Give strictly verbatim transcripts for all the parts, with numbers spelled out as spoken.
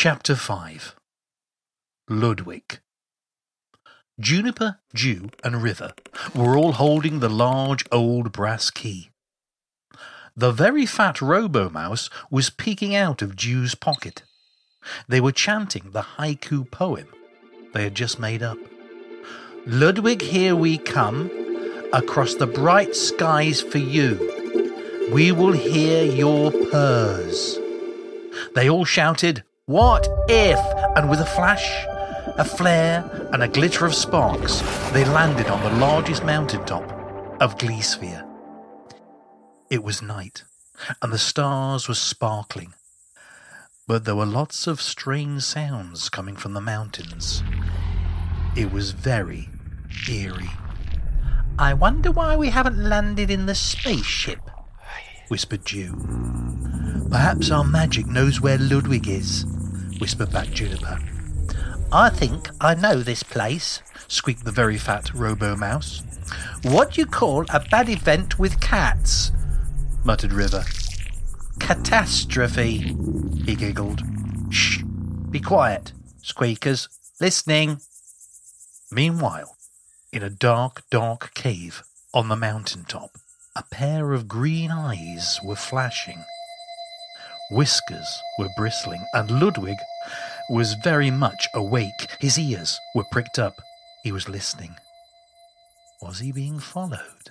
Chapter five. Ludwig. Juniper, Dew, and River were all holding the large old brass key. The very fat Robo-Mouse was peeking out of Dew's pocket. They were chanting the haiku poem they had just made up. Ludwig, here we come, across the bright skies for you. We will hear your purrs. They all shouted, "What if?" And with a flash, a flare, and a glitter of sparks, they landed on the largest mountaintop of Gleesphere. It was night, and the stars were sparkling, but there were lots of strange sounds coming from the mountains. It was very eerie. "I wonder why we haven't landed in the spaceship," whispered Dew. "Perhaps our magic knows where Ludwig is," whispered back Juniper. "I think I know this place," squeaked the very fat Robo-Mouse. "What do you call a bad event with cats?" muttered River. "Catastrophe," he giggled. "Shh! Be quiet, squeakers. Listening." Meanwhile, in a dark, dark cave on the mountaintop, a pair of green eyes were flashing. Whiskers were bristling, and Ludwig was very much awake. His ears were pricked up. He was listening. Was he being followed?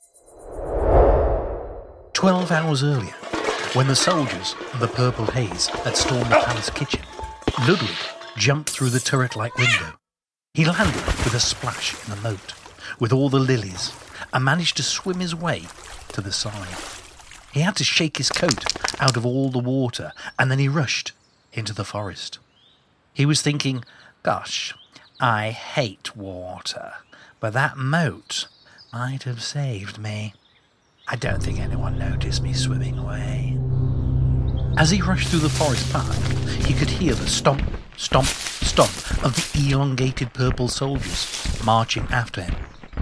Twelve hours earlier, when the soldiers of the Purple Haze had stormed the palace kitchen, Ludwig jumped through the turret-like window. He landed with a splash in the moat, with all the lilies, and managed to swim his way to the side. He had to shake his coat out of all the water, and then he rushed into the forest. He was thinking, "Gosh, I hate water, but that moat might have saved me. I don't think anyone noticed me swimming away." As he rushed through the forest path, he could hear the stomp, stomp, stomp of the elongated purple soldiers marching after him.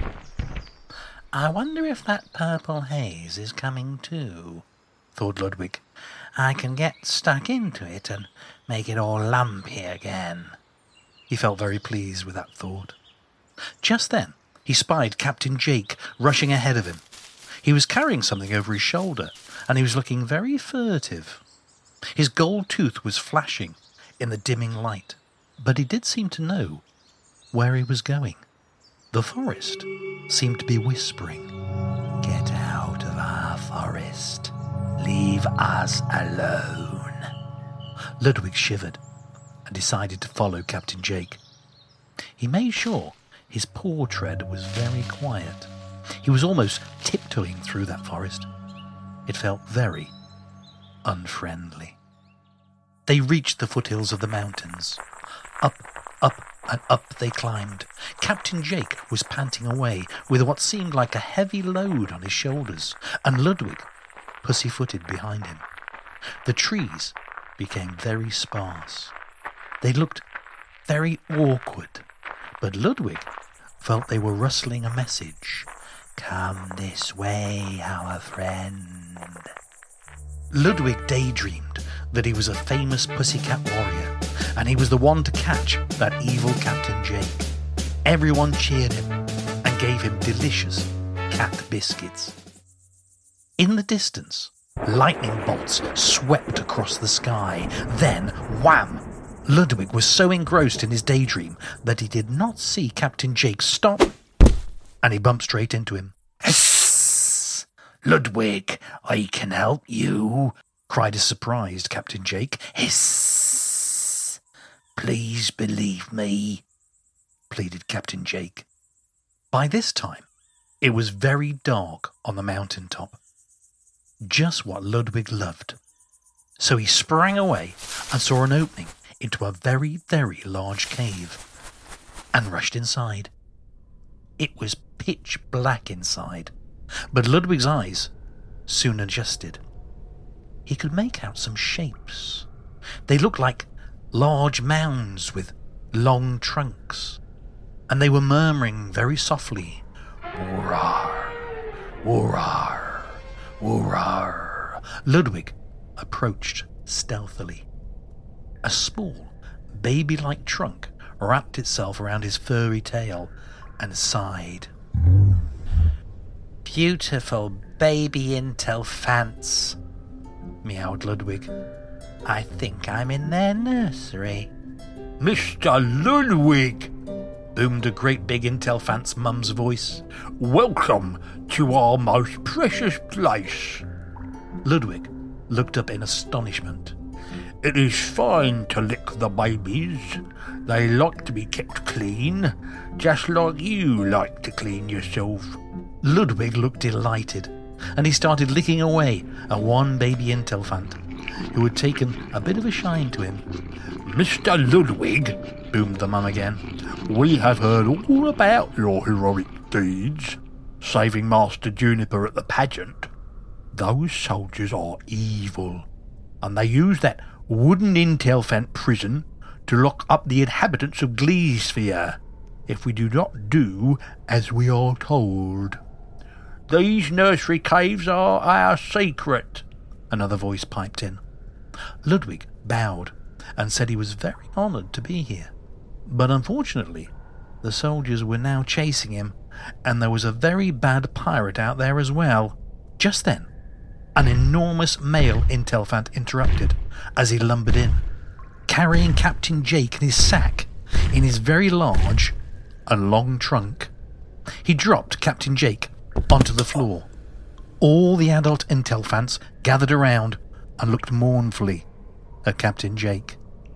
"I wonder if that Purple Haze is coming too," thought Ludwig. "I can get stuck into it and make it all lumpy again." He felt very pleased with that thought. Just then, he spied Captain Jake rushing ahead of him. He was carrying something over his shoulder, and he was looking very furtive. His gold tooth was flashing in the dimming light, but he did seem to know where he was going. The forest seemed to be whispering, "Get out of our forest. Leave us alone." Ludwig shivered and decided to follow Captain Jake. He made sure his paw tread was very quiet. He was almost tiptoeing through that forest. It felt very unfriendly. They reached the foothills of the mountains. Up, up, and up they climbed. Captain Jake was panting away with what seemed like a heavy load on his shoulders, and Ludwig pussy-footed behind him. The trees became very sparse. They looked very awkward, but Ludwig felt they were rustling a message. "Come this way, our friend." Ludwig daydreamed that he was a famous pussycat warrior, and he was the one to catch that evil Captain Jake. Everyone cheered him and gave him delicious cat biscuits. In the distance, lightning bolts swept across the sky. Then, wham! Ludwig was so engrossed in his daydream that he did not see Captain Jake stop, and he bumped straight into him. "Hiss! Ludwig, I can help you," cried a surprised Captain Jake. "Hiss! Please believe me," pleaded Captain Jake. By this time, it was very dark on the mountaintop. Just what Ludwig loved. So he sprang away and saw an opening into a very, very large cave, and rushed inside. It was pitch black inside, but Ludwig's eyes soon adjusted. He could make out some shapes. They looked like large mounds with long trunks, and they were murmuring very softly, "Woorar, woorar, woorar." Ludwig approached stealthily. A small, baby-like trunk wrapped itself around his furry tail and sighed. "Beautiful baby Intelfants," meowed Ludwig. "I think I'm in their nursery." "Mister Ludwig," boomed a great big Intelfant's mum's voice. "Welcome to our most precious place." Ludwig looked up in astonishment. "It is fine to lick the babies. They like to be kept clean, just like you like to clean yourself." Ludwig looked delighted, and he started licking away at one baby Intelfant, who had taken a bit of a shine to him. "Mister Ludwig," boomed the mum again, "we have heard all about your heroic deeds, saving Master Juniper at the pageant. Those soldiers are evil, and they use that wooden Intelfant prison to lock up the inhabitants of Gleesphere if we do not do as we are told. These nursery caves are our secret," another voice piped in. Ludwig bowed and said he was very honoured to be here. But unfortunately, the soldiers were now chasing him, and there was a very bad pirate out there as well. Just then, an enormous male Intelfant interrupted as he lumbered in, carrying Captain Jake in his sack in his very large and long trunk. He dropped Captain Jake onto the floor. All the adult Intelfants gathered around and looked mournfully at Captain Jake.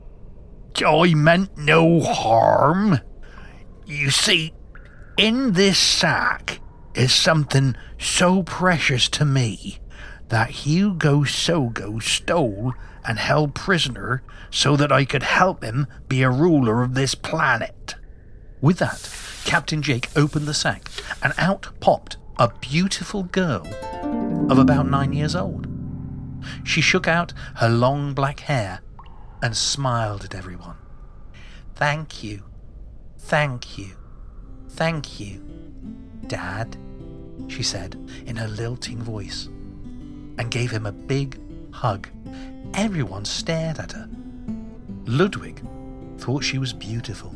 "I meant no harm. You see, in this sack is something so precious to me that Hugo Sogo stole and held prisoner so that I could help him be a ruler of this planet." With that, Captain Jake opened the sack, and out popped a beautiful girl of about nine years old. She shook out her long black hair and smiled at everyone. "Thank you, thank you, thank you, Dad," she said in her lilting voice, and gave him a big hug. Everyone stared at her. Ludwig thought she was beautiful.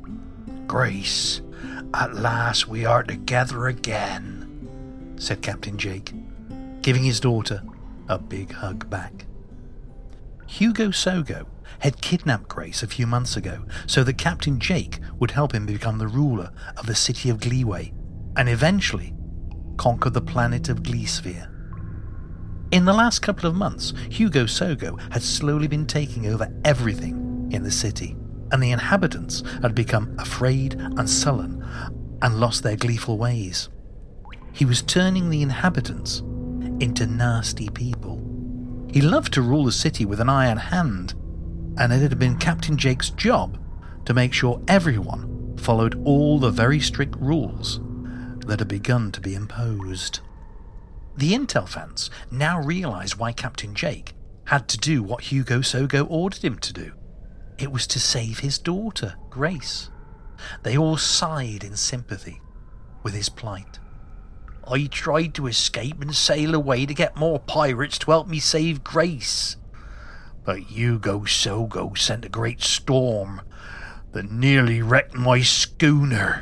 "Grace, at last we are together again," said Captain Jake, giving his daughter a big hug back. Hugo Sogo had kidnapped Grace a few months ago so that Captain Jake would help him become the ruler of the city of Gleeway and eventually conquer the planet of Gleesphere. In the last couple of months, Hugo Sogo had slowly been taking over everything in the city, and the inhabitants had become afraid and sullen and lost their gleeful ways. He was turning the inhabitants into nasty people. He loved to rule the city with an iron hand, and it had been Captain Jake's job to make sure everyone followed all the very strict rules that had begun to be imposed. The Intelfants now realised why Captain Jake had to do what Hugo Sogo ordered him to do. It was to save his daughter, Grace. They all sighed in sympathy with his plight. "I tried to escape and sail away to get more pirates to help me save Grace. But Hugo Sogo sent a great storm that nearly wrecked my schooner.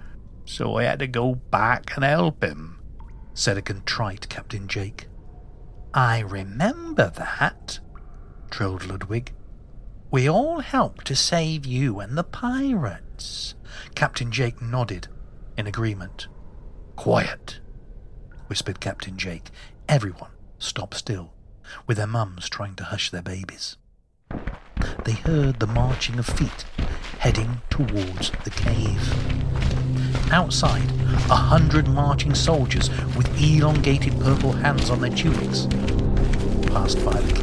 So I had to go back and help him," said a contrite Captain Jake. "I remember that," trilled Ludwig. "We all helped to save you and the pirates." Captain Jake nodded in agreement. "Quiet," whispered Captain Jake. Everyone stopped still, with their mums trying to hush their babies. They heard the marching of feet heading towards the cave. Outside, a hundred marching soldiers with elongated purple hands on their tunics passed by the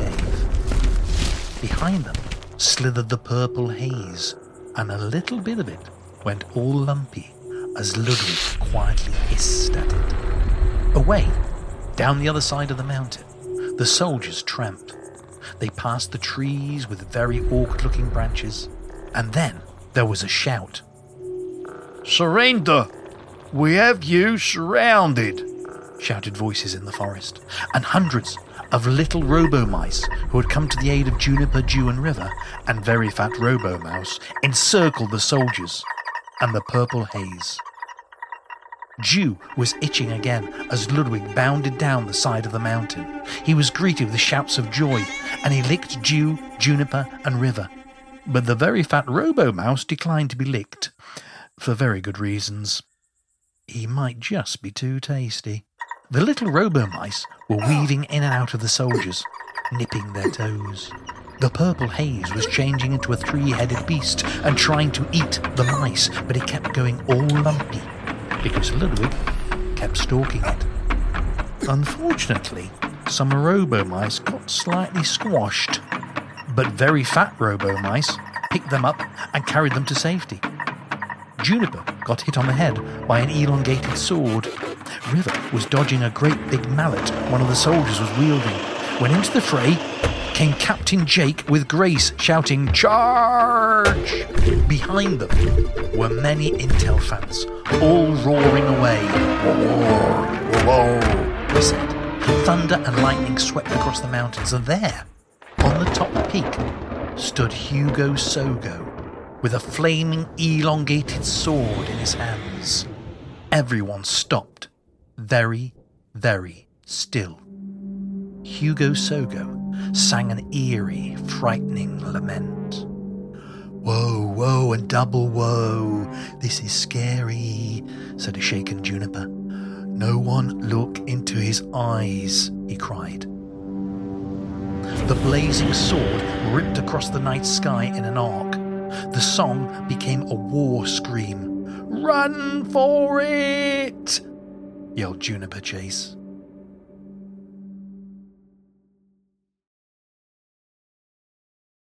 cave. Behind them slithered the purple haze, and a little bit of it went all lumpy as Ludwig quietly hissed at it. Away, down the other side of the mountain, the soldiers tramped. They passed the trees with very awkward-looking branches, and then there was a shout. "Surrender! We have you surrounded!" shouted voices in the forest, and hundreds of little robo-mice who had come to the aid of Juniper, Dew and River, and Very Fat Robo-Mouse encircled the soldiers and the purple haze. Dew was itching again as Ludwig bounded down the side of the mountain. He was greeted with shouts of joy, and he licked Dew, Juniper and River. But the Very Fat Robo-Mouse declined to be licked, for very good reasons. He might just be too tasty. The little robo-mice were weaving in and out of the soldiers, nipping their toes. The purple haze was changing into a three-headed beast and trying to eat the mice, but it kept going all lumpy, because Ludwig kept stalking it. Unfortunately, some robo-mice got slightly squashed, but Very Fat Robo-Mice picked them up and carried them to safety. Juniper got hit on the head by an elongated sword. River was dodging a great big mallet one of the soldiers was wielding, when into the fray came Captain Jake with Grace shouting, "Charge!" Behind them were many Intel fans, all roaring away. "Whoa, whoa, whoa," they said. Thunder and lightning swept across the mountains, and there, on the top peak, stood Hugo Sogo, with a flaming, elongated sword in his hands. Everyone stopped, very, very still. Hugo Sogo sang an eerie, frightening lament. "Whoa, whoa, and double whoa, this is scary," said a shaken Juniper. "No one look into his eyes," he cried. The blazing sword ripped across the night sky in an arc. The song became a war scream. "Run for it!" yelled Juniper Chase.